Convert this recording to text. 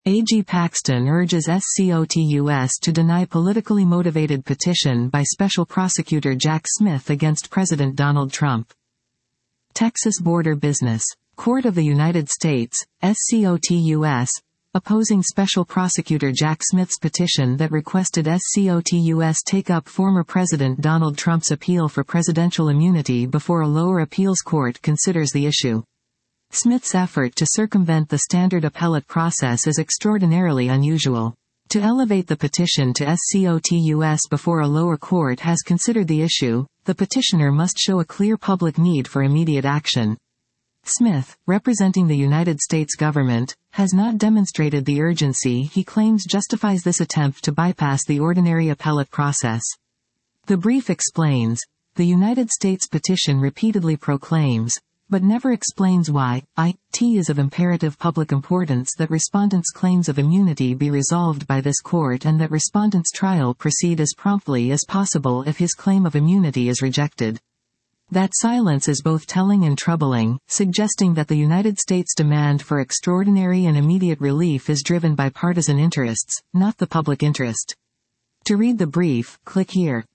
AG Paxton urges SCOTUS to deny politically motivated petition by Special Prosecutor Jack Smith against President Donald Trump. Texas Border Business Court of the United States, SCOTUS, opposing Special Prosecutor Jack Smith's petition that requested SCOTUS take up former President Donald Trump's appeal for presidential immunity before a lower appeals court considers the issue. Smith's effort to circumvent the standard appellate process is extraordinarily unusual. To elevate the petition to SCOTUS before a lower court has considered the issue, the petitioner must show a clear public need for immediate action. Smith, representing the United States government, has not demonstrated the urgency he claims justifies this attempt to bypass the ordinary appellate process. The brief explains, the United States petition repeatedly proclaims, but never explains why, it is of imperative public importance that respondents' claims of immunity be resolved by this court and that respondent's trial proceed as promptly as possible if his claim of immunity is rejected. That silence is both telling and troubling, suggesting that the United States' demand for extraordinary and immediate relief is driven by partisan interests, not the public interest. To read the brief, click here.